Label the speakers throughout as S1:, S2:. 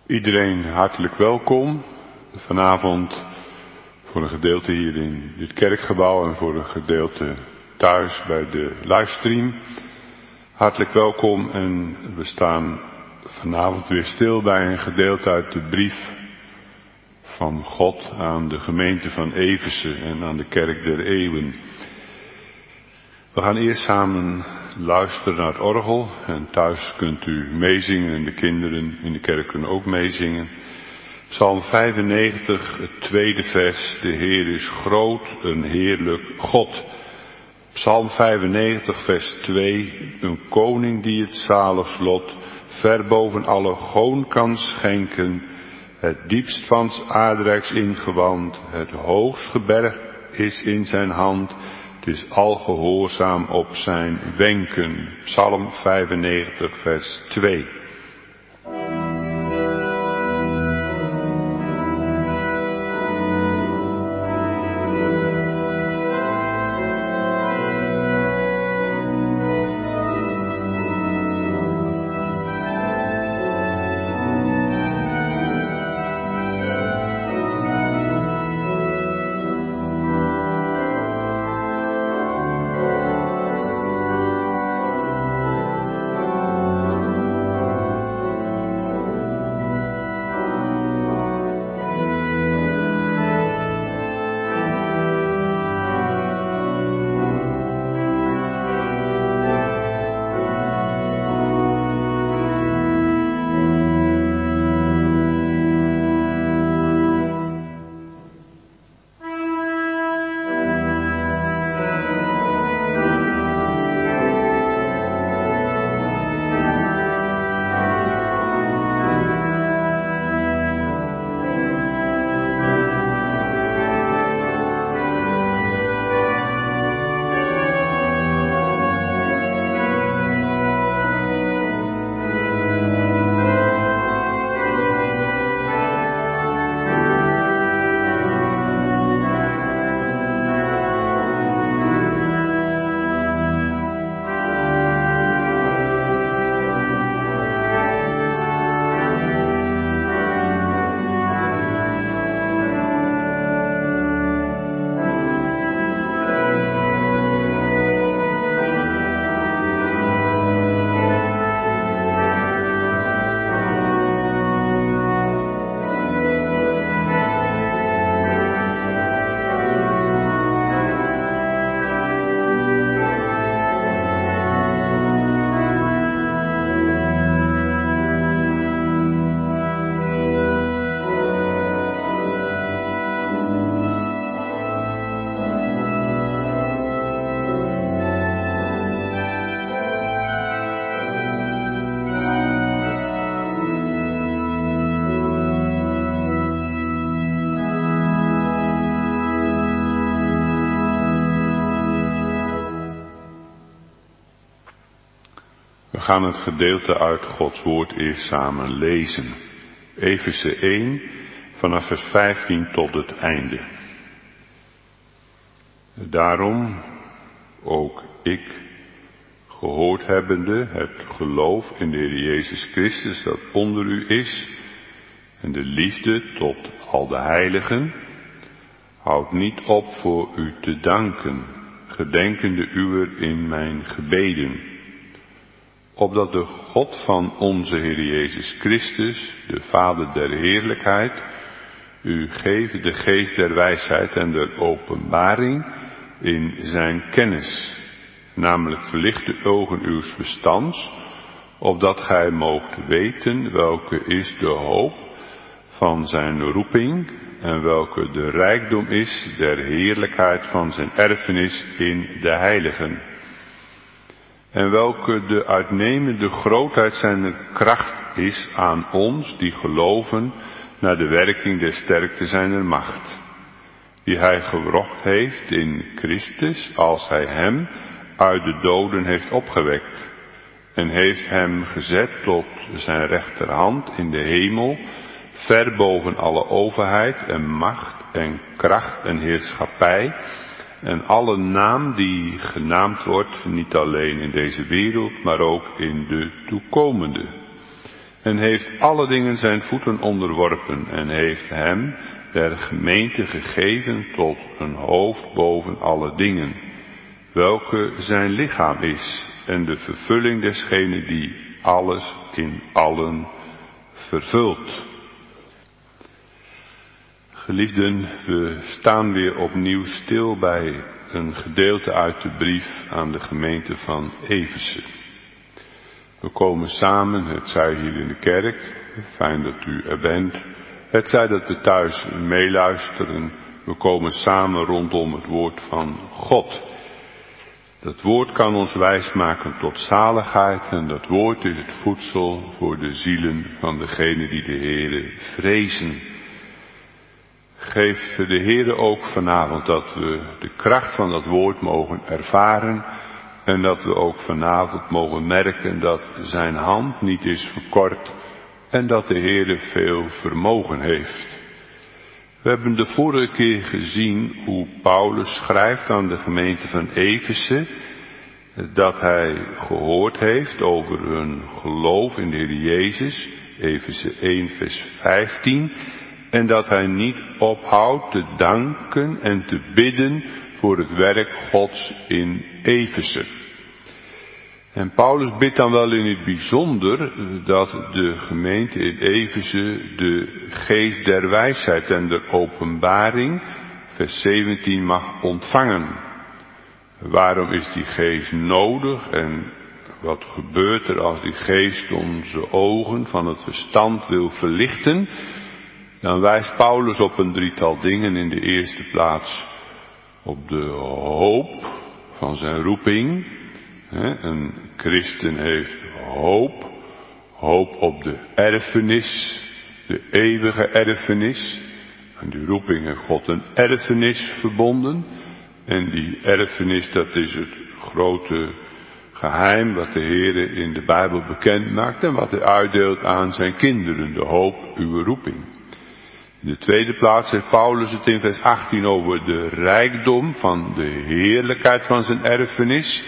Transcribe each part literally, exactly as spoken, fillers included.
S1: Iedereen hartelijk welkom vanavond voor een gedeelte hier in dit kerkgebouw en voor een gedeelte thuis bij de livestream. Hartelijk welkom en we staan vanavond weer stil bij een gedeelte uit de brief van God aan de gemeente van Efeze en aan de kerk der eeuwen. We gaan eerst samen luisteren naar het orgel en thuis kunt u meezingen en de kinderen in de kerk kunnen ook meezingen. Psalm vijfennegentig, het tweede vers, de Heer is groot, een heerlijk God. Psalm vijfennegentig, vers twee, een koning die het zalig lot ver boven alle goon kan schenken, het diepst van 's aardrijks ingewand, het hoogst gebergd is in zijn hand, het is al gehoorzaam op zijn wenken. Psalm vijfennegentig, vers twee. We gaan het gedeelte uit Gods woord eerst samen lezen. Efeze één, vanaf vers vijftien tot het einde. Daarom, ook ik, gehoord hebbende het geloof in de Heer Jezus Christus dat onder u is, en de liefde tot al de heiligen, houd niet op voor u te danken, gedenkende uwer in mijn gebeden, opdat de God van onze Heer Jezus Christus, de Vader der heerlijkheid, u geeft de geest der wijsheid en der openbaring in zijn kennis, namelijk verlicht de ogen uws verstands, opdat gij moogt weten welke is de hoop van zijn roeping en welke de rijkdom is der heerlijkheid van zijn erfenis in de heiligen. En welke de uitnemende grootheid zijner kracht is aan ons die geloven naar de werking der sterkte zijner macht, die hij gewrocht heeft in Christus als hij hem uit de doden heeft opgewekt en heeft hem gezet tot zijn rechterhand in de hemel, ver boven alle overheid en macht en kracht en heerschappij en alle naam die genaamd wordt, niet alleen in deze wereld, maar ook in de toekomende. en heeft alle dingen zijn voeten onderworpen en heeft hem der gemeente gegeven tot een hoofd boven alle dingen, welke zijn lichaam is en de vervulling desgene die alles in allen vervult. Geliefden, we staan weer opnieuw stil bij een gedeelte uit de brief aan de gemeente van Efeze. We komen samen, het zij hier in de kerk, fijn dat u er bent, het zij dat we thuis meeluisteren, we komen samen rondom het woord van God. Dat woord kan ons wijsmaken tot zaligheid en dat woord is het voedsel voor de zielen van degenen die de Heere vrezen. Geef de Heere ook vanavond dat we de kracht van dat woord mogen ervaren en dat we ook vanavond mogen merken dat zijn hand niet is verkort en dat de Heere veel vermogen heeft. We hebben de vorige keer gezien hoe Paulus schrijft aan de gemeente van Efeze dat hij gehoord heeft over hun geloof in de Heer Jezus, Efeze één vers vijftien, en dat hij niet ophoudt te danken en te bidden voor het werk Gods in Efeze. En Paulus bidt dan wel in het bijzonder dat de gemeente in Efeze de geest der wijsheid en de openbaring, vers zeventien, mag ontvangen. Waarom is die geest nodig en wat gebeurt er als die geest onze ogen van het verstand wil verlichten? Dan wijst Paulus op een drietal dingen. In de eerste plaats op de hoop van zijn roeping. Een christen heeft hoop. Hoop op de erfenis, de eeuwige erfenis. En die roeping heeft God een erfenis verbonden. En die erfenis, dat is het grote geheim wat de Heere in de Bijbel bekend maakt en wat hij uitdeelt aan zijn kinderen, de hoop, uw roeping. In de tweede plaats heeft Paulus het in vers achttien over de rijkdom van de heerlijkheid van zijn erfenis.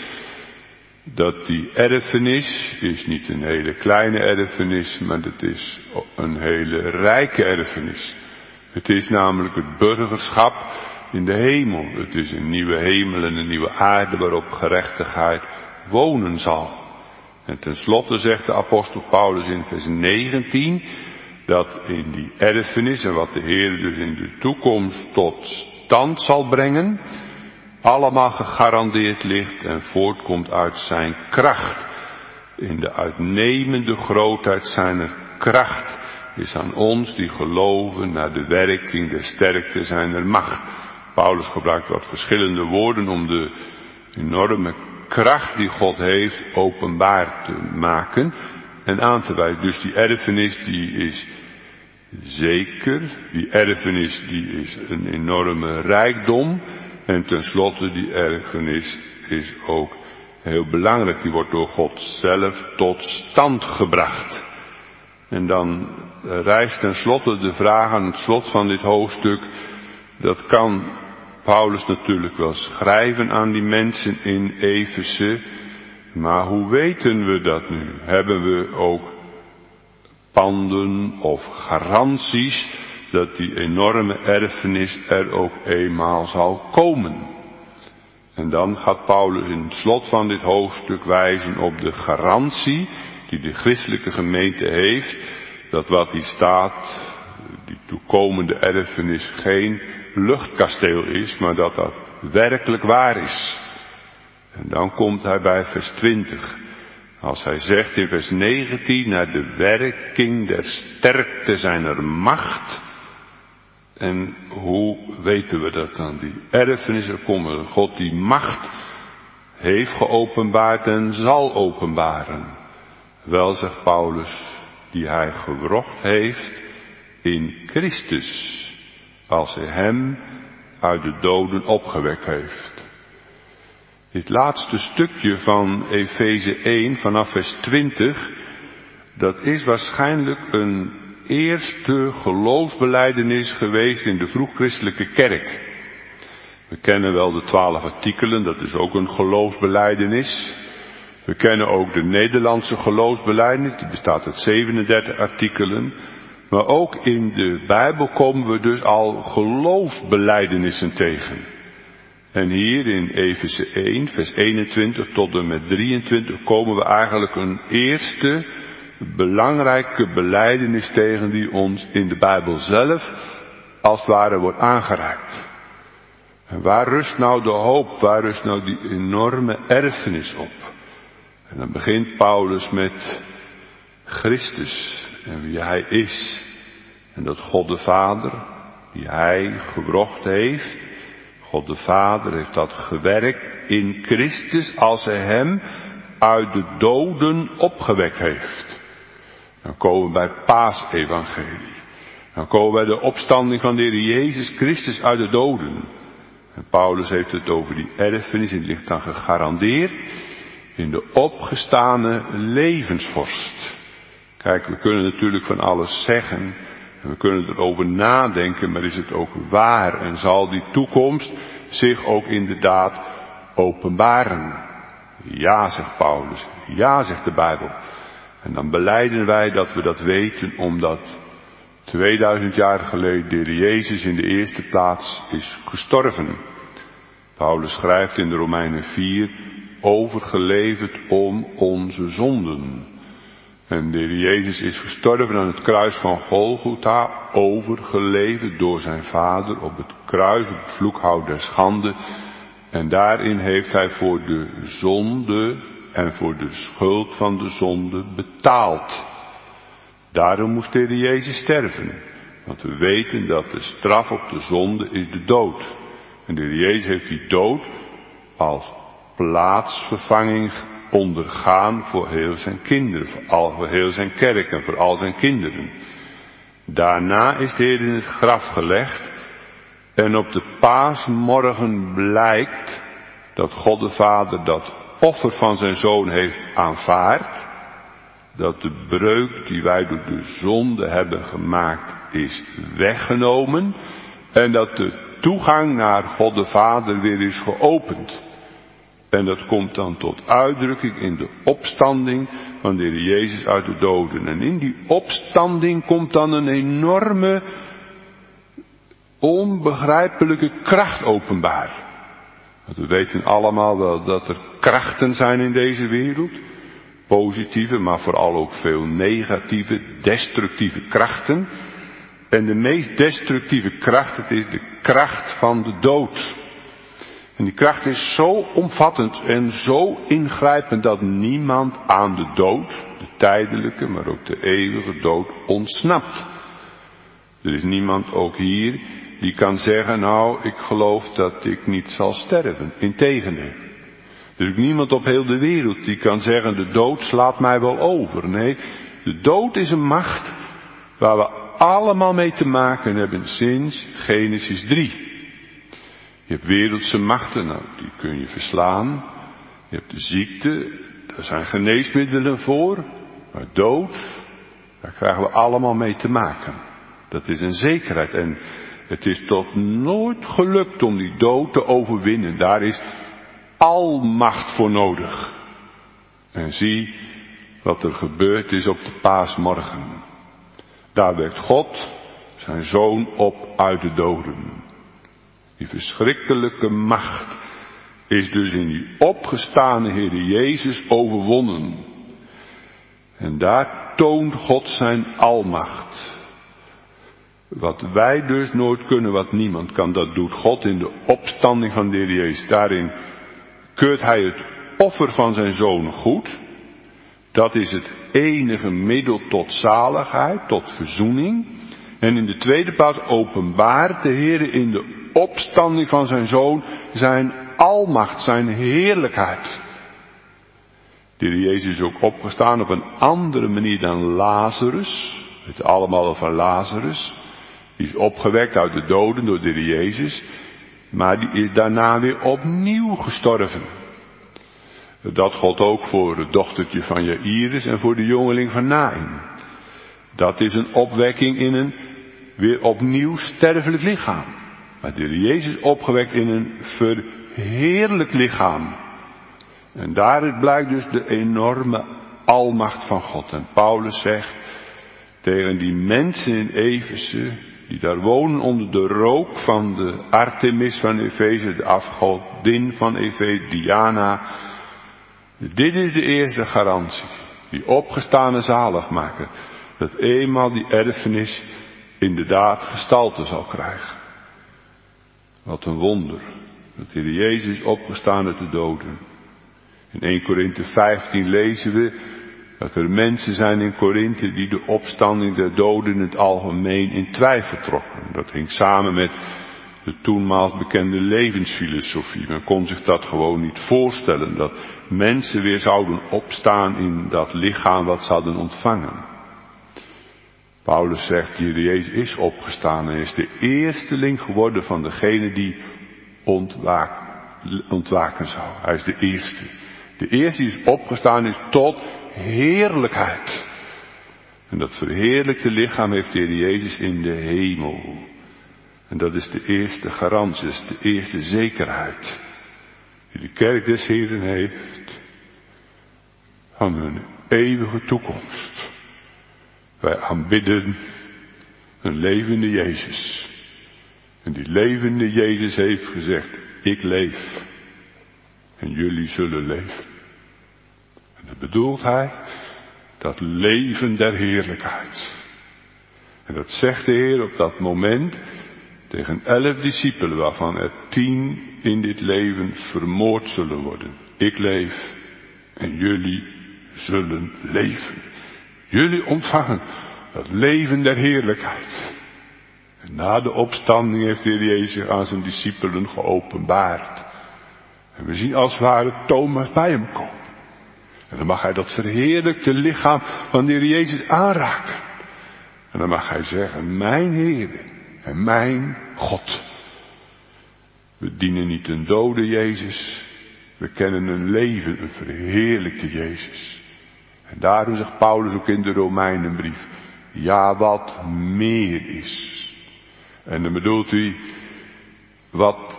S1: Dat die erfenis is niet een hele kleine erfenis, maar het is een hele rijke erfenis. Het is namelijk het burgerschap in de hemel. Het is een nieuwe hemel en een nieuwe aarde waarop gerechtigheid wonen zal. En tenslotte zegt de apostel Paulus in vers negentien dat in die erfenis en wat de Heer dus in de toekomst tot stand zal brengen, allemaal gegarandeerd ligt en voortkomt uit zijn kracht. In de uitnemende grootheid zijner kracht is aan ons die geloven naar de werking der sterkte zijner macht. Paulus gebruikt wat verschillende woorden om de enorme kracht die God heeft openbaar te maken en aan te wijzen. Dus die erfenis die is zeker, die erfenis die is een enorme rijkdom en tenslotte die erfenis is ook heel belangrijk. Die wordt door God zelf tot stand gebracht. En dan rijst tenslotte de vraag aan het slot van dit hoofdstuk, dat kan Paulus natuurlijk wel schrijven aan die mensen in Efeze, maar hoe weten we dat nu? Hebben we ook panden of garanties dat die enorme erfenis er ook eenmaal zal komen? En dan gaat Paulus in het slot van dit hoofdstuk wijzen op de garantie die de christelijke gemeente heeft, dat wat hier staat, die toekomende erfenis, geen luchtkasteel is, maar dat dat werkelijk waar is. En dan komt hij bij vers twintig. Als hij zegt in vers negentien, naar de werking der sterkte zijner macht. En hoe weten we dat dan? Die erfenis er komt, God die macht heeft geopenbaard en zal openbaren. Wel, zegt Paulus, die hij gewrocht heeft in Christus, als hij hem uit de doden opgewekt heeft. Dit laatste stukje van Efeze één vanaf vers twintig, dat is waarschijnlijk een eerste geloofsbelijdenis geweest in de vroegchristelijke kerk. We kennen wel de twaalf artikelen, dat is ook een geloofsbelijdenis. We kennen ook de Nederlandse geloofsbelijdenis, die bestaat uit zevenendertig artikelen. Maar ook in de Bijbel komen we dus al geloofsbelijdenissen tegen. En hier in Efeze één, vers eenentwintig tot en met drieëntwintig komen we eigenlijk een eerste belangrijke belijdenis tegen die ons in de Bijbel zelf als het ware wordt aangereikt. En waar rust nou de hoop, waar rust nou die enorme erfenis op? En dan begint Paulus met Christus en wie hij is. En dat God de Vader, die hij gewrocht heeft, God de Vader heeft dat gewerkt in Christus als hij hem uit de doden opgewekt heeft. Dan komen we bij het Paasevangelie. Dan komen we bij de opstanding van de Heer Jezus Christus uit de doden. En Paulus heeft het over die erfenis en het ligt dan gegarandeerd in de opgestane levensvorst. Kijk, we kunnen natuurlijk van alles zeggen en we kunnen erover nadenken, maar is het ook waar en zal die toekomst zich ook inderdaad openbaren? Ja, zegt Paulus. Ja, zegt de Bijbel. En dan belijden wij dat we dat weten, omdat tweeduizend jaar geleden de Heer Jezus in de eerste plaats is gestorven. Paulus schrijft in de Romeinen vier, overgeleverd om onze zonden. En de Heer Jezus is gestorven aan het kruis van Golgotha, overgeleverd door zijn Vader op het kruis, op het vloekhout der schande. En daarin heeft hij voor de zonde en voor de schuld van de zonde betaald. Daarom moest de Heer Jezus sterven. Want we weten dat de straf op de zonde is de dood. En de Heer Jezus heeft die dood als plaatsvervanging ondergaan voor heel zijn kinderen, voor, al, voor heel zijn kerk en voor al zijn kinderen. Daarna is de Heer in het graf gelegd en op de paasmorgen blijkt dat God de Vader dat offer van zijn Zoon heeft aanvaard, dat de breuk die wij door de zonde hebben gemaakt is weggenomen en dat de toegang naar God de Vader weer is geopend. En dat komt dan tot uitdrukking in de opstanding van de Heer Jezus uit de doden. En in die opstanding komt dan een enorme, onbegrijpelijke kracht openbaar. Want we weten allemaal wel dat er krachten zijn in deze wereld. Positieve, maar vooral ook veel negatieve, destructieve krachten. En de meest destructieve kracht, het is de kracht van de dood. En die kracht is zo omvattend en zo ingrijpend dat niemand aan de dood, de tijdelijke, maar ook de eeuwige dood, ontsnapt. Er is niemand ook hier die kan zeggen, nou, ik geloof dat ik niet zal sterven. Integendeel. Er is ook niemand op heel de wereld die kan zeggen, de dood slaat mij wel over. Nee, de dood is een macht waar we allemaal mee te maken hebben sinds Genesis drie. Je hebt wereldse machten, nou, die kun je verslaan. Je hebt de ziekte, daar zijn geneesmiddelen voor. Maar dood, daar krijgen we allemaal mee te maken. Dat is een zekerheid. En het is tot nooit gelukt om die dood te overwinnen. Daar is almacht voor nodig. En zie wat er gebeurd is op de paasmorgen. Daar wekt God zijn Zoon op uit de doden. Die verschrikkelijke macht is dus in die opgestane Heer Jezus overwonnen. En daar toont God zijn almacht. Wat wij dus nooit kunnen, wat niemand kan, dat doet God in de opstanding van de Heer Jezus. Daarin keurt hij het offer van zijn Zoon goed. Dat is het enige middel tot zaligheid, tot verzoening. En in de tweede plaats openbaart de Heer in de opstanding van zijn Zoon zijn almacht, zijn heerlijkheid. De Heer Jezus is ook opgestaan op een andere manier dan Lazarus. We weten allemaal over Lazarus. Die is opgewekt uit de doden door de Heer Jezus. Maar die is daarna weer opnieuw gestorven. Dat God ook voor het dochtertje van Jairus en voor de jongeling van Naïm. Dat is een opwekking in een weer opnieuw sterfelijk lichaam. Maar de Heer Jezus opgewekt in een verheerlijk lichaam. En daaruit blijkt dus de enorme almacht van God. En Paulus zegt tegen die mensen in Efeze, die daar wonen onder de rook van de Artemis van Efeze, de afgodin van Efeze, Diana. Dit is de eerste garantie, die opgestane zaligmaker, dat eenmaal die erfenis inderdaad gestalte zal krijgen. Wat een wonder, dat de Heer Jezus is opgestaan uit de doden. In Eerste Korinthe vijftien lezen we dat er mensen zijn in Korinthe die de opstanding der doden in het algemeen in twijfel trokken. Dat hing samen met de toenmaals bekende levensfilosofie. Men kon zich dat gewoon niet voorstellen, dat mensen weer zouden opstaan in dat lichaam wat ze hadden ontvangen. Paulus zegt, de Heer Jezus is opgestaan en is de eersteling geworden van degene die ontwaak, ontwaken zou. Hij is de eerste. De eerste die is opgestaan is tot heerlijkheid. En dat verheerlijkte lichaam heeft de Heer Jezus in de hemel. En dat is de eerste garantie, dat is de eerste zekerheid die de kerk des Heeren heeft van hun eeuwige toekomst. Wij aanbidden een levende Jezus. En die levende Jezus heeft gezegd, ik leef en jullie zullen leven. En dat bedoelt hij, dat leven der heerlijkheid. En dat zegt de Heer op dat moment tegen elf discipelen, waarvan er tien in dit leven vermoord zullen worden. Ik leef en jullie zullen leven. Jullie ontvangen dat leven der heerlijkheid. En na de opstanding heeft de Heer Jezus zich aan zijn discipelen geopenbaard. En we zien als het ware Thomas bij hem komen. En dan mag hij dat verheerlijkte lichaam van de Heer Jezus aanraken. En dan mag hij zeggen, mijn Heer en mijn God. We dienen niet een dode Jezus. We kennen een leven, een verheerlijkte Jezus. En daarom zegt Paulus ook in de Romeinenbrief, ja, wat meer is. En dan bedoelt hij, wat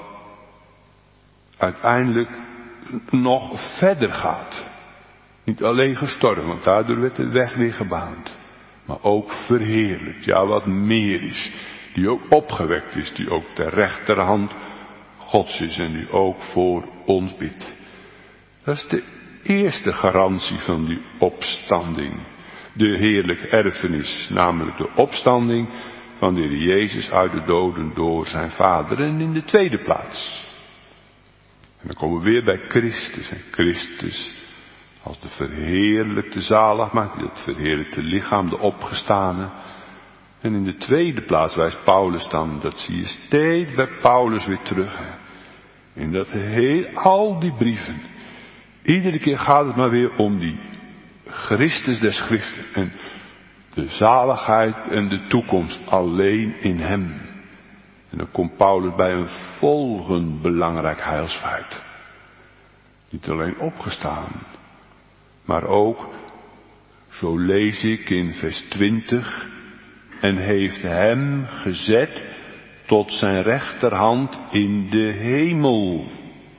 S1: uiteindelijk nog verder gaat. Niet alleen gestorven, want daardoor werd de weg weer gebaand. Maar ook verheerlijkt, ja, wat meer is. Die ook opgewekt is, die ook ter rechterhand Gods is en die ook voor ons bidt. Dat is de eerste garantie van die opstanding. De heerlijke erfenis, namelijk de opstanding van de Heer Jezus uit de doden door zijn Vader. En in de tweede plaats. En dan komen we weer bij Christus. En Christus als de verheerlijkte zaligmaker, het verheerlijkte lichaam, de opgestane. En in de tweede plaats wijst Paulus dan, dat zie je steeds bij Paulus weer terug. Hè. In dat heel, al die brieven. Iedere keer gaat het maar weer om die Christus der Schriften. En de zaligheid en de toekomst alleen in hem. En dan komt Paulus bij een volgend belangrijk heilsfeit. Niet alleen opgestaan, maar ook, zo lees ik in vers twintig, en heeft hem gezet tot zijn rechterhand in de hemel.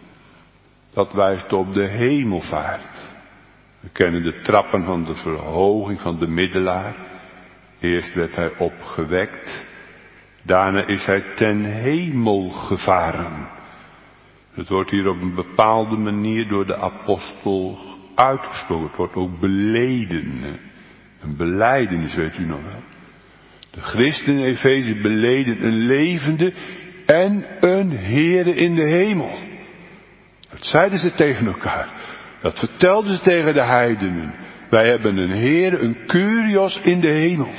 S1: Dat wijst op de hemelvaart. We kennen de trappen van de verhoging van de middelaar. Eerst werd hij opgewekt. Daarna is hij ten hemel gevaren. Het wordt hier op een bepaalde manier door de apostel uitgesproken. Het wordt ook beleden. Een belijdenis, weet u nog wel. De christenen in Efeze beleden een levende en een Heere in de hemel. Dat zeiden ze tegen elkaar. Dat vertelden ze tegen de heidenen. Wij hebben een Heer, een Kyrios in de hemel.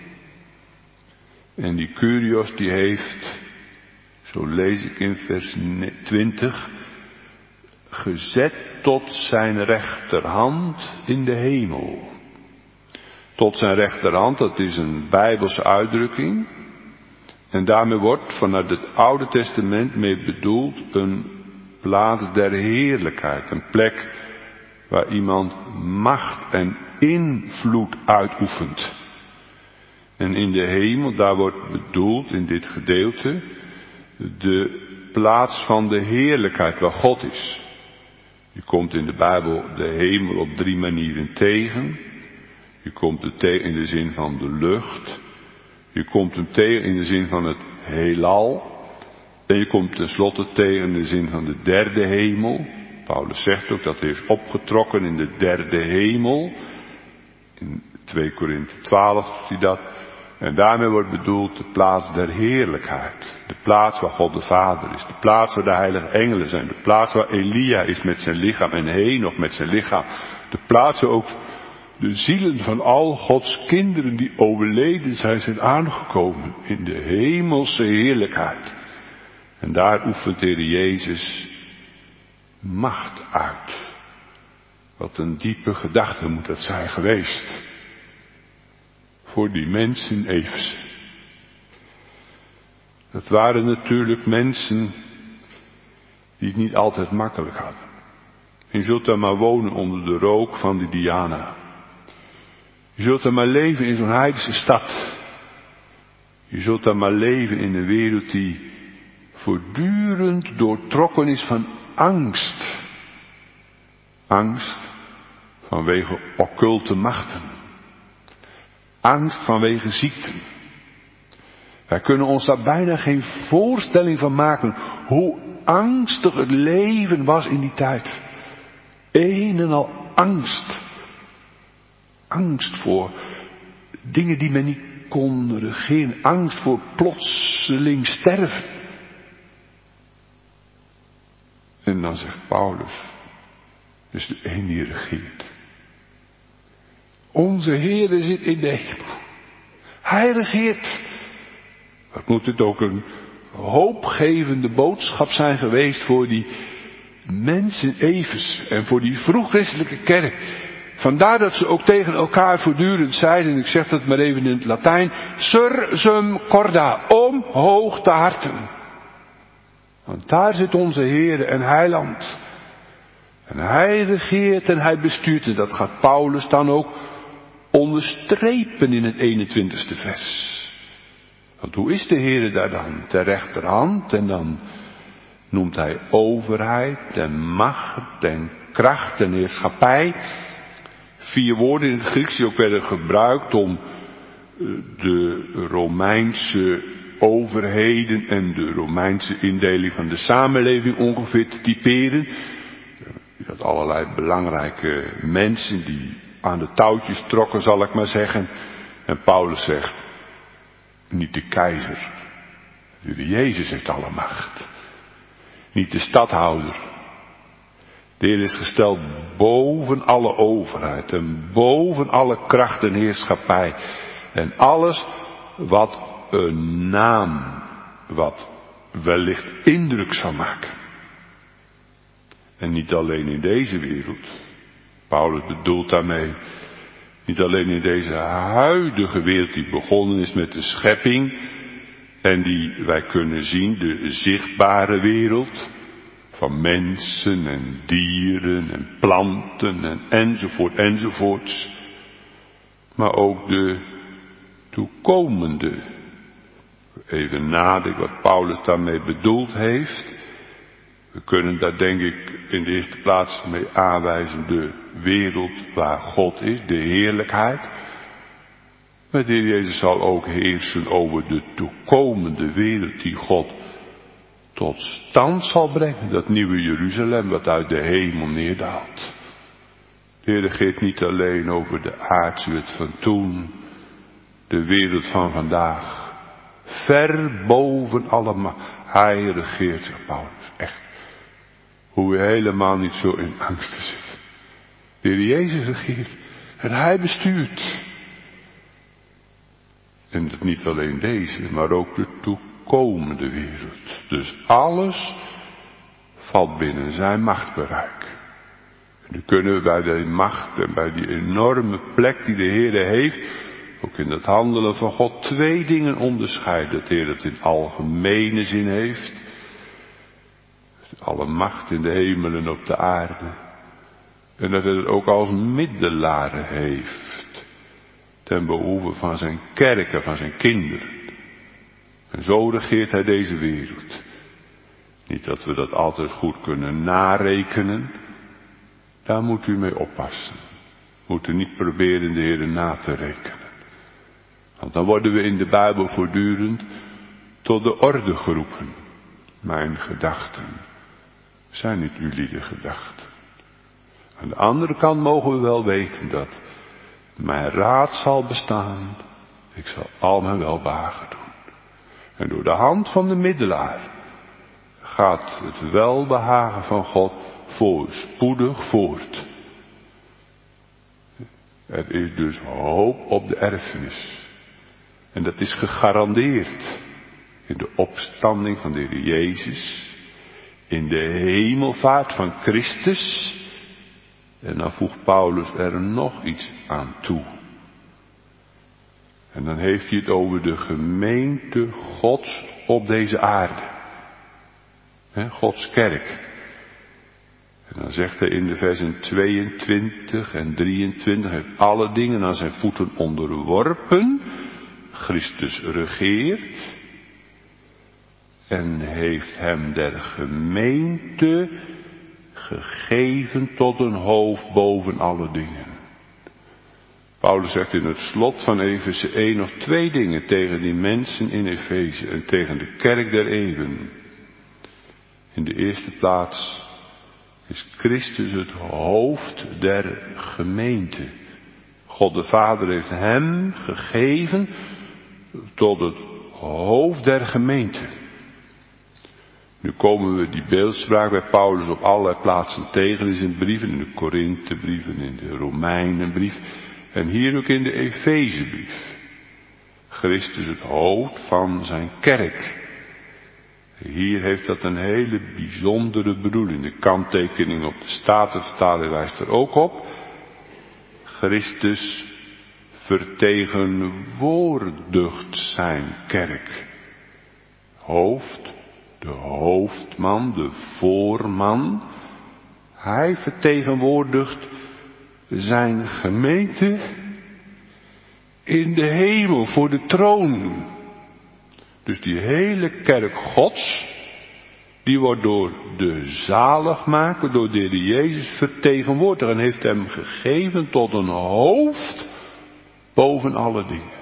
S1: En die Kyrios die heeft, zo lees ik in vers twintig, gezet tot zijn rechterhand in de hemel. Tot zijn rechterhand, dat is een Bijbelse uitdrukking. En daarmee wordt vanuit het Oude Testament mee bedoeld een plaats der heerlijkheid. Een plek waar iemand macht en invloed uitoefent. En in de hemel, daar wordt bedoeld in dit gedeelte de plaats van de heerlijkheid waar God is. Je komt in de Bijbel de hemel op drie manieren tegen. Je komt het tegen in de zin van de lucht. Je komt hem tegen in de zin van het heelal. En je komt tenslotte tegen in de zin van de derde hemel. Paulus zegt ook dat hij is opgetrokken in de derde hemel. In twee Korinthe twaalf doet hij dat. En daarmee wordt bedoeld de plaats der heerlijkheid. De plaats waar God de Vader is. De plaats waar de heilige engelen zijn. De plaats waar Elia is met zijn lichaam en Henoch met zijn lichaam. De plaats waar ook de zielen van al Gods kinderen die overleden zijn, zijn aangekomen in de hemelse heerlijkheid. En daar oefent de Heer Jezus macht uit. Wat een diepe gedachte moet dat zijn geweest. Voor die mensen even. Dat waren natuurlijk mensen die het niet altijd makkelijk hadden. Je zult daar maar wonen onder de rook van die Diana. Je zult daar maar leven in zo'n heidense stad. Je zult daar maar leven in een wereld die voortdurend doortrokken is van angst. Angst vanwege occulte machten. Angst vanwege ziekten. Wij kunnen ons daar bijna geen voorstelling van maken hoe angstig het leven was in die tijd. Een en al angst. Angst voor dingen die men niet kon regeren. Angst voor plotseling sterven. En dan zegt Paulus, dus de een die regeert. Onze Heere zit in de hemel. Hij regeert. Wat moet het ook een hoopgevende boodschap zijn geweest voor die mensen Efes en voor die vroegchristelijke kerk. Vandaar dat ze ook tegen elkaar voortdurend zeiden, en ik zeg dat maar even in het Latijn, sursum corda, omhoog de harten. Want daar zit onze Heere en Heiland. En Hij regeert en Hij bestuurt. En dat gaat Paulus dan ook onderstrepen in het eenentwintigste vers. Want hoe is de Heere daar dan? Ter rechterhand, en dan noemt Hij overheid en macht en kracht en heerschappij. Vier woorden in het Grieks die ook werden gebruikt om de Romeinse overheden en de Romeinse indeling van de samenleving ongeveer te typeren. Je had allerlei belangrijke mensen die aan de touwtjes trokken, zal ik maar zeggen. En Paulus zegt, niet de keizer, de Jezus heeft alle macht. Niet de stadhouder. De Heer is gesteld boven alle overheid en boven alle kracht en heerschappij. En alles wat een naam, wat wellicht indruk zou maken. En niet alleen in deze wereld. Paulus bedoelt daarmee niet alleen in deze huidige wereld die begonnen is met de schepping en die wij kunnen zien, de zichtbare wereld van mensen en dieren en planten en enzovoort enzovoorts. Maar ook de toekomende. Even nadenken wat Paulus daarmee bedoeld heeft. We kunnen daar denk ik in de eerste plaats mee aanwijzen de wereld waar God is, de heerlijkheid. Maar de Heer Jezus zal ook heersen over de toekomende wereld die God tot stand zal brengen. Dat nieuwe Jeruzalem wat uit de hemel neerdaalt. De Heer regeert niet alleen over de aardse wereld van toen, de wereld van vandaag. Ver boven allemaal. Hij regeert, zegt Paulus. Echt. Hoe we helemaal niet zo in angsten zitten. De Heer Jezus regeert. En Hij bestuurt. En dat niet alleen deze, maar ook de toekomende wereld. Dus alles valt binnen zijn machtbereik. En nu kunnen we bij die macht en bij die enorme plek die de Heer heeft, ook in het handelen van God, twee dingen onderscheiden. Dat de Heer het in algemene zin heeft. Alle macht in de hemel en op de aarde. En dat hij het ook als middelaar heeft. Ten behoeve van zijn kerk en van zijn kinderen. En zo regeert hij deze wereld. Niet dat we dat altijd goed kunnen narekenen. Daar moet u mee oppassen. We moeten niet proberen de Heer na te rekenen. Want dan worden we in de Bijbel voortdurend tot de orde geroepen. Mijn gedachten zijn niet jullie de gedachten. Aan de andere kant mogen we wel weten dat mijn raad zal bestaan. Ik zal al mijn welbehagen doen. En door de hand van de middelaar gaat het welbehagen van God voorspoedig voort. Er is dus hoop op de erfenis. En dat is gegarandeerd in de opstanding van de Heer Jezus, in de hemelvaart van Christus. En dan voegt Paulus er nog iets aan toe. En dan heeft hij het over de gemeente Gods op deze aarde. He, Gods kerk. En dan zegt hij in de versen tweeëntwintig en drieëntwintig, heeft alle dingen aan zijn voeten onderworpen. Christus regeert. En heeft hem der gemeente gegeven tot een hoofd boven alle dingen. Paulus zegt in het slot van Efeze één nog twee dingen tegen die mensen in Efeze en tegen de kerk der eeuwen. In de eerste plaats is Christus het hoofd der gemeente. God de Vader heeft hem gegeven tot het hoofd der gemeente. Nu komen we die beeldspraak bij Paulus op allerlei plaatsen tegen in zijn brieven, in de Korinthebrieven, in de Romeinenbrief en hier ook in de Efezebrief. Christus het hoofd van zijn kerk. Hier heeft dat een hele bijzondere bedoeling. De kanttekening op de Statenvertaling wijst er ook op. Christus vertegenwoordigt zijn kerk. Hoofd, de hoofdman, de voorman. Hij vertegenwoordigt zijn gemeente in de hemel voor de troon. Dus die hele kerk Gods, die wordt door de zaligmaker, door de Heer Jezus vertegenwoordigd en heeft hem gegeven tot een hoofd boven alle dingen.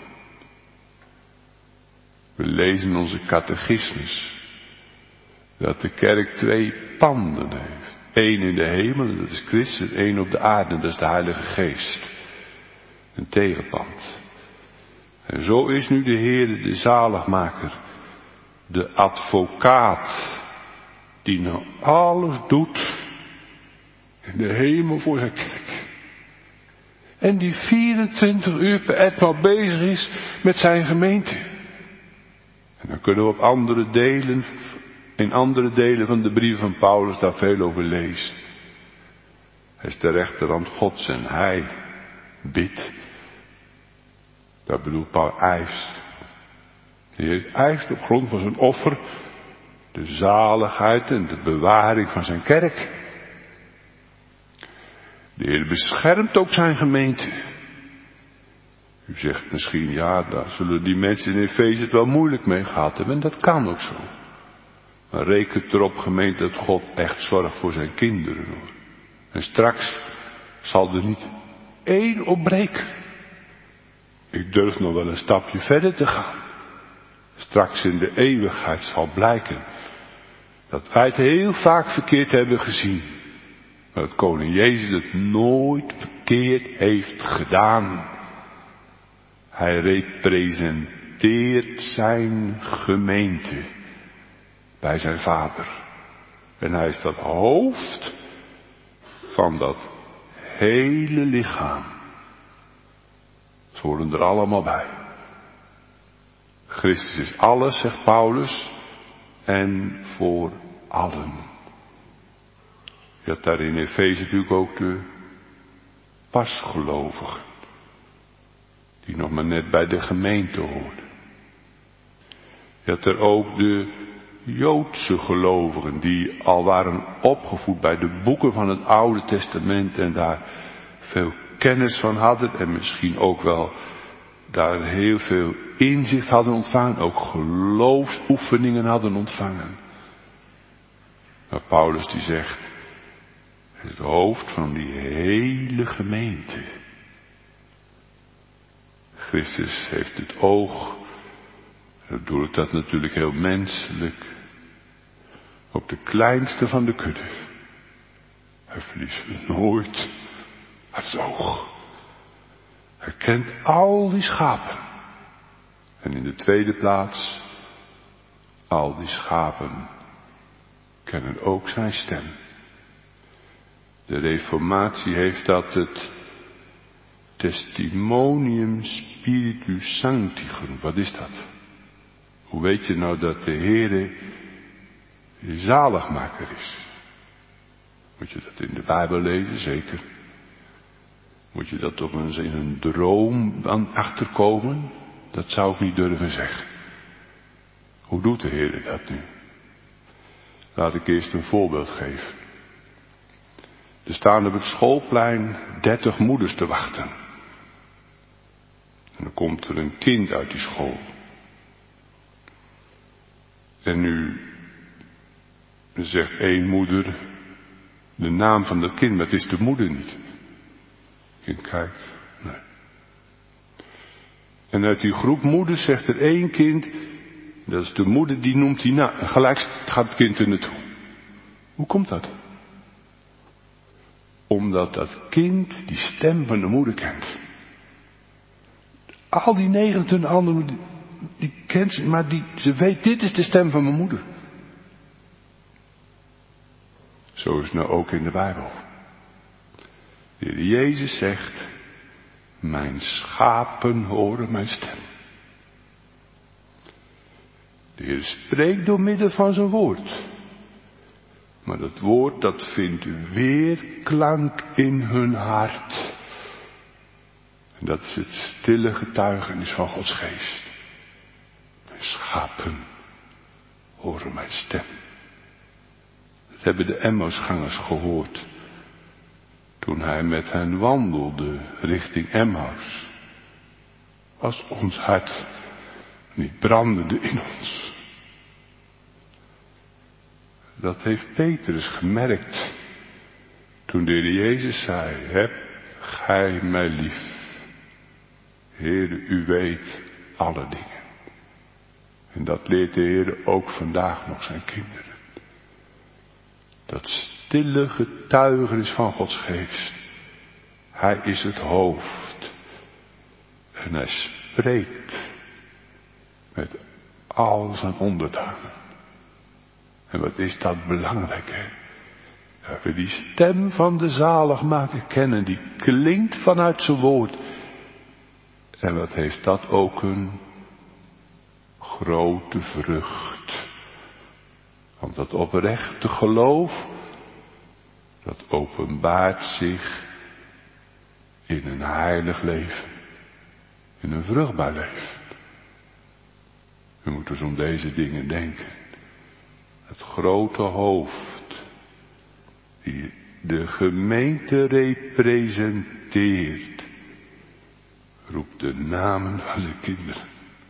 S1: We lezen onze catechismus dat de kerk twee panden heeft. Eén in de hemel, en dat is Christus, één op de aarde, en dat is de Heilige Geest. Een tegenpand. En zo is nu de Heer de zaligmaker, de advocaat, die nou alles doet in de hemel voor zijn kerk. En die vierentwintig uur per etmaal bezig is met zijn gemeente. En dan kunnen we op andere delen, in andere delen van de brief van Paulus daar veel over lezen. Hij is de rechterhand Gods en hij bidt. Dat bedoelt Paul eist. Hij eist op grond van zijn offer de zaligheid en de bewaring van zijn kerk. De Heer beschermt ook zijn gemeente. U zegt misschien, ja, daar zullen die mensen in Efeze het wel moeilijk mee gehad hebben. En dat kan ook zo. Maar reken erop, gemeente, dat God echt zorgt voor zijn kinderen, hoor. En straks zal er niet één opbreken. Ik durf nog wel een stapje verder te gaan. Straks in de eeuwigheid zal blijken dat wij het heel vaak verkeerd hebben gezien. Maar dat koning Jezus het nooit verkeerd heeft gedaan. Hij representeert zijn gemeente bij zijn Vader. En hij is dat hoofd van dat hele lichaam. Ze horen er allemaal bij. Christus is alles, zegt Paulus, en voor allen. Je had daar in Efeze natuurlijk ook de pasgelovigen, die nog maar net bij de gemeente hoorden. Je had er ook de Joodse gelovigen, die al waren opgevoed bij de boeken van het Oude Testament en daar veel kennis van hadden en misschien ook wel daar heel veel inzicht hadden ontvangen, ook geloofsoefeningen hadden ontvangen. Maar Paulus die zegt, Hij is het hoofd van die hele gemeente. Christus heeft het oog, dan bedoel ik dat natuurlijk heel menselijk, op de kleinste van de kudde. Hij verliest nooit het oog. Hij kent al die schapen. En in de tweede plaats, al die schapen kennen ook zijn stem. De Reformatie heeft dat het testimonium spiritus sancti genoemd. Wat is dat? Hoe weet je nou dat de Heere de zaligmaker is? Moet je dat in de Bijbel lezen? Zeker. Moet je dat toch eens in een droom aan achterkomen? Dat zou ik niet durven zeggen. Hoe doet de Heer dat nu? Laat ik eerst een voorbeeld geven. Er staan op het schoolplein dertig moeders te wachten. En dan komt er een kind uit die school. En nu zegt één moeder de naam van dat kind, maar het is de moeder niet. Kind kijkt, nee. En uit die groep moeders zegt er één kind, dat is de moeder, die noemt die naam. En gelijk gaat het kind er naartoe. Hoe komt dat? Omdat dat kind die stem van de moeder kent. Al die negenentwintig anderen, die, die kent ze, maar die, ze weet, dit is de stem van mijn moeder. Zo is het nou ook in de Bijbel. De Heer Jezus zegt, mijn schapen horen mijn stem. De Heer spreekt door middel van zijn woord. Maar dat woord, dat vindt weerklank in hun hart. En dat is het stille getuigenis van Gods geest. Mijn schapen horen mijn stem. Dat hebben de Emmausgangers gehoord. Toen hij met hen wandelde richting Emmaus. Was ons hart niet brandende in ons. Dat heeft Petrus gemerkt. Toen de Heer Jezus zei, heb gij mij lief. Heere, u weet alle dingen. En dat leert de Heer ook vandaag nog zijn kinderen. Dat stille getuigenis van Gods geest. Hij is het hoofd. En hij spreekt met al zijn onderdanen. En wat is dat belangrijk, hè? Dat we die stem van de zaligmaker kennen, die klinkt vanuit zijn woord. En wat heeft dat ook een grote vrucht. Want dat oprechte geloof, dat openbaart zich in een heilig leven. In een vruchtbaar leven. We moeten dus om deze dingen denken. Het grote hoofd, die de gemeente representeert, roept de namen van zijn kinderen.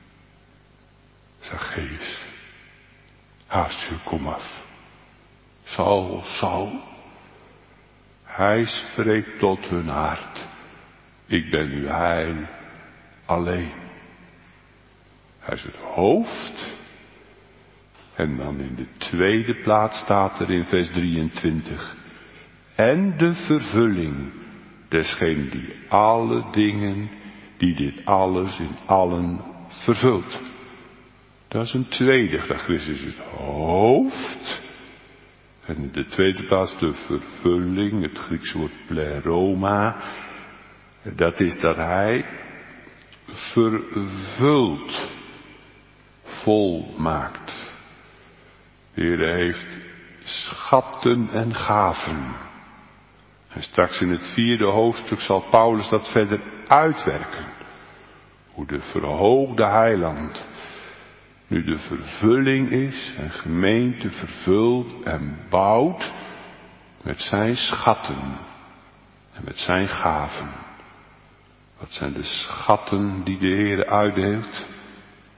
S1: Zacchaeus, haast je, kom af. Saul, Saul. Hij spreekt tot hun hart. Ik ben uw heil alleen. Hij is het hoofd. En dan in de tweede plaats staat er in vers drieëntwintig. En de vervulling desgene die alle dingen, die dit alles in allen vervult. Dat is een tweede. Dat Christus is het hoofd. En in de tweede plaats de vervulling, het Griekse woord pleroma. Dat is dat hij vervult, volmaakt. De Heer heeft schatten en gaven. En straks in het vierde hoofdstuk zal Paulus dat verder uitwerken. Hoe de verhoogde heiland nu de vervulling is en gemeente vervult en bouwt met zijn schatten en met zijn gaven. Wat zijn de schatten die de Heer uitdeelt?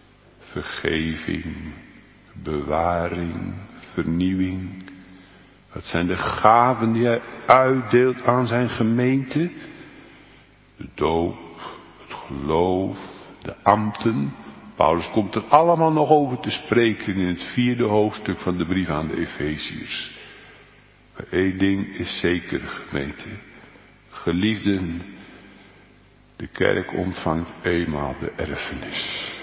S1: Vergeving, bewaring, vernieuwing, Wat zijn de gaven die hij uitdeelt aan zijn gemeente? De doop, het geloof, de ambten. Paulus komt er allemaal nog over te spreken in het vierde hoofdstuk van de brief aan de Efeziërs. Maar één ding is zeker, gemeente. Geliefden, de kerk ontvangt eenmaal de erfenis.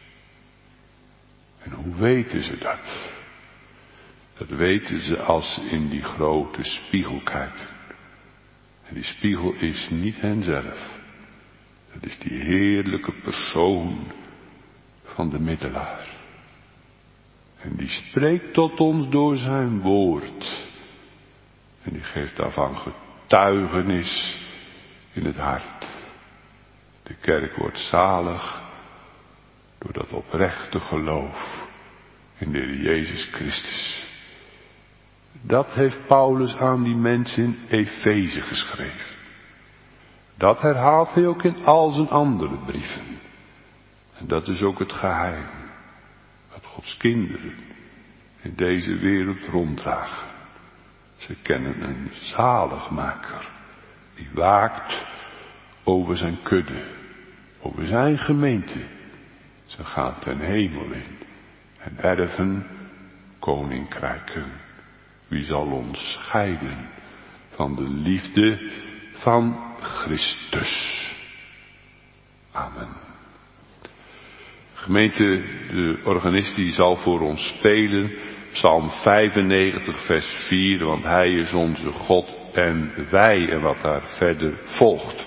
S1: En hoe weten ze dat? Dat weten ze als ze in die grote spiegel kijken. En die spiegel is niet henzelf. Dat is die heerlijke persoon van de middelaar. En die spreekt tot ons door zijn woord. En die geeft daarvan getuigenis in het hart. De kerk wordt zalig door dat oprechte geloof in de Heer Jezus Christus. Dat heeft Paulus aan die mensen in Efeze geschreven. Dat herhaalt hij ook in al zijn andere brieven. En dat is ook het geheim wat Gods kinderen in deze wereld ronddragen. Ze kennen een zaligmaker die waakt over zijn kudde, over zijn gemeente. Ze gaan ten hemel in en erven koninkrijken. Wie zal ons scheiden van de liefde van Christus? Amen. Gemeente, de organist die zal voor ons spelen, Psalm vijfennegentig vers vier, want hij is onze God en wij, en wat daar verder volgt.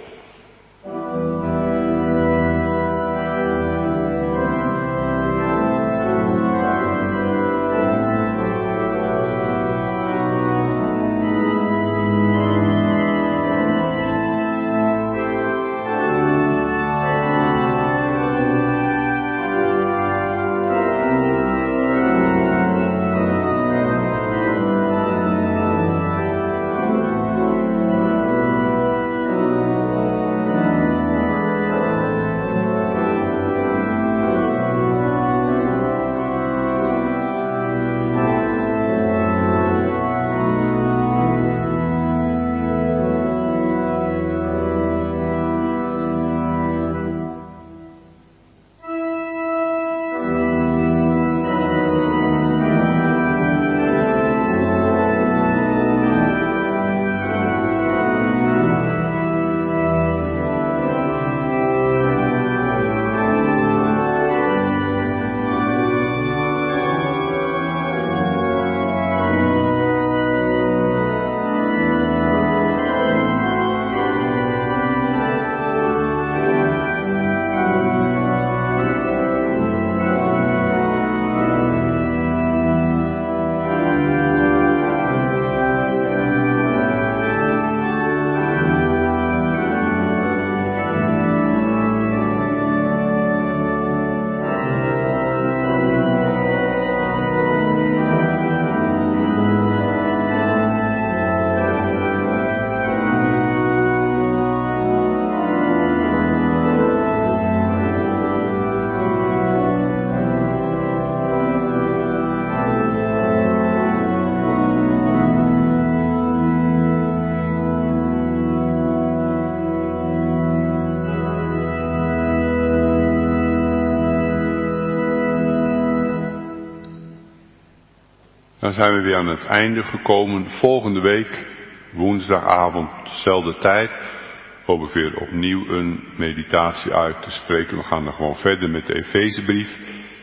S1: Dan zijn we weer aan het einde gekomen. Volgende week, woensdagavond, dezelfde tijd, hoop ik weer opnieuw een meditatie uit te spreken. We gaan dan gewoon verder met de Efezebrief.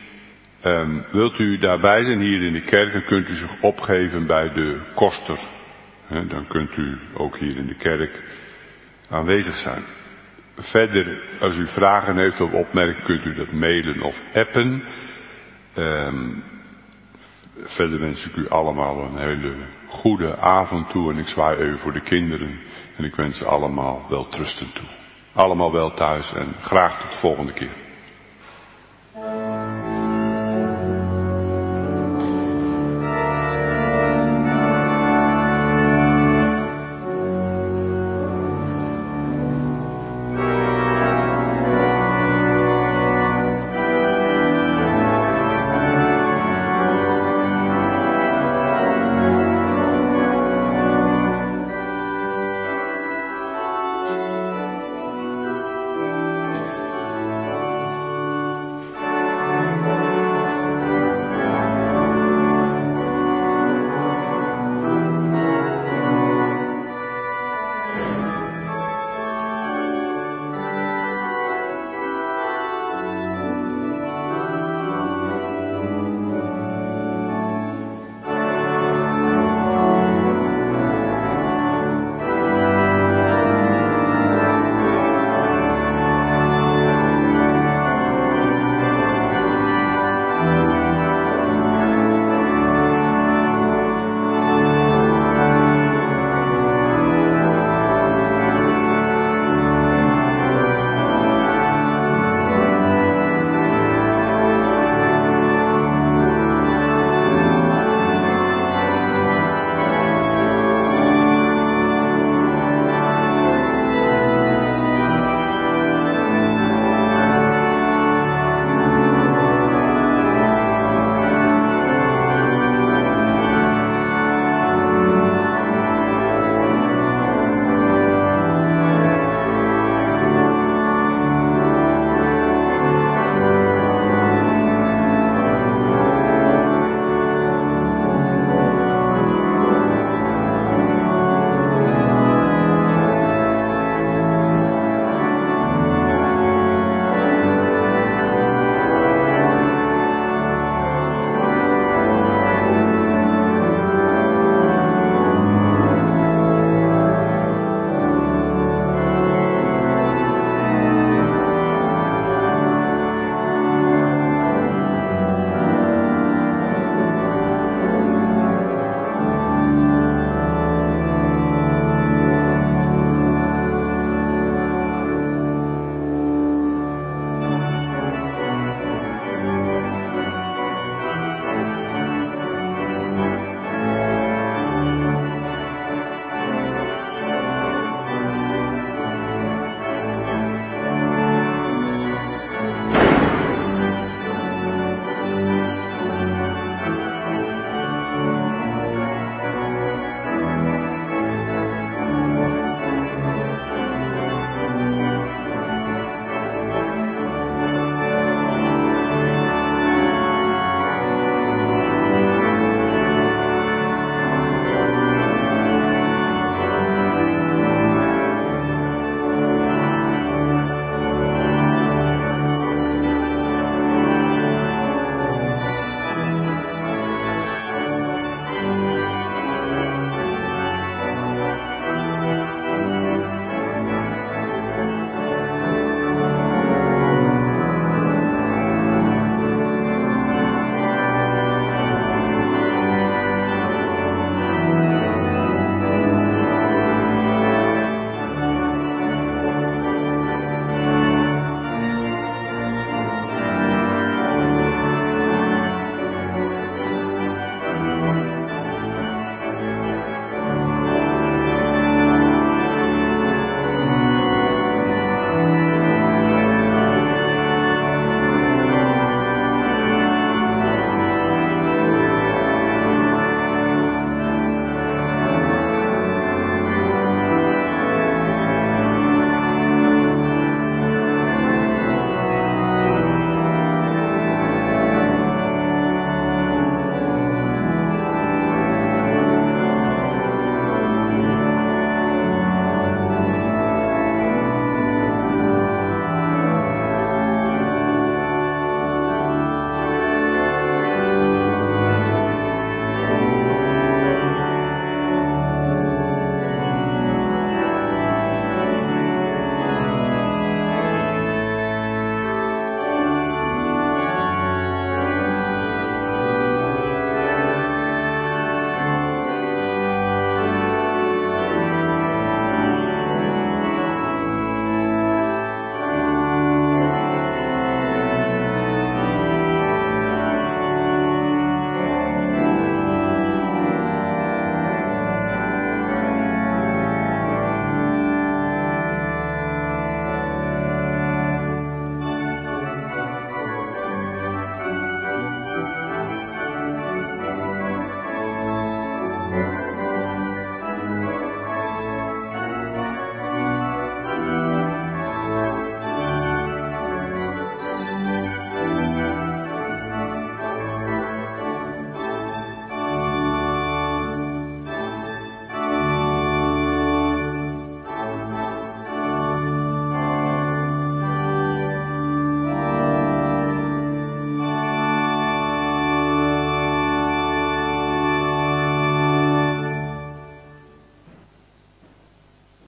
S1: Um, wilt u daarbij zijn hier in de kerk, dan kunt u zich opgeven bij de koster. He, dan kunt u ook hier in de kerk aanwezig zijn. Verder, als u vragen heeft of opmerkingen, kunt u dat mailen of appen. Um, verder wens ik u allemaal een hele goede avond toe. En ik zwaai even voor de kinderen. En ik wens ze allemaal weltrustend toe. Allemaal wel thuis en graag tot de volgende keer.